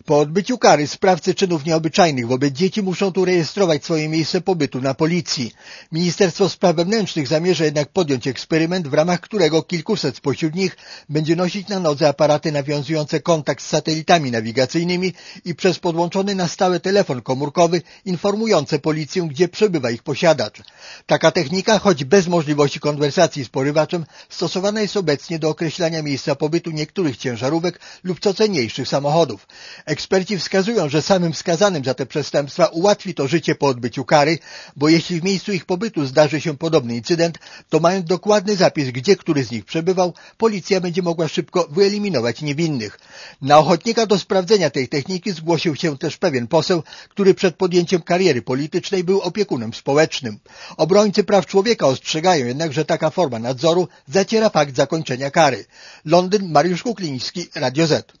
Po odbyciu kary sprawcy czynów nieobyczajnych wobec dzieci muszą tu rejestrować swoje miejsce pobytu na policji. Ministerstwo Spraw Wewnętrznych zamierza jednak podjąć eksperyment, w ramach którego kilkuset spośród nich będzie nosić na nodze aparaty nawiązujące kontakt z satelitami nawigacyjnymi i przez podłączony na stałe telefon komórkowy informujące policję, gdzie przebywa ich posiadacz. Taka technika, choć bez możliwości konwersacji z porywaczem, stosowana jest obecnie do określania miejsca pobytu niektórych ciężarówek lub co cenniejszych samochodów. Eksperci wskazują, że samym wskazanym za te przestępstwa ułatwi to życie po odbyciu kary, bo jeśli w miejscu ich pobytu zdarzy się podobny incydent, to mając dokładny zapis, gdzie który z nich przebywał, policja będzie mogła szybko wyeliminować niewinnych. Na ochotnika do sprawdzenia tej techniki zgłosił się też pewien poseł, który przed podjęciem kariery politycznej był opiekunem społecznym. Obrońcy praw człowieka ostrzegają jednak, że taka forma nadzoru zaciera fakt zakończenia kary. Londyn, Mariusz Kukliński, Radio Z.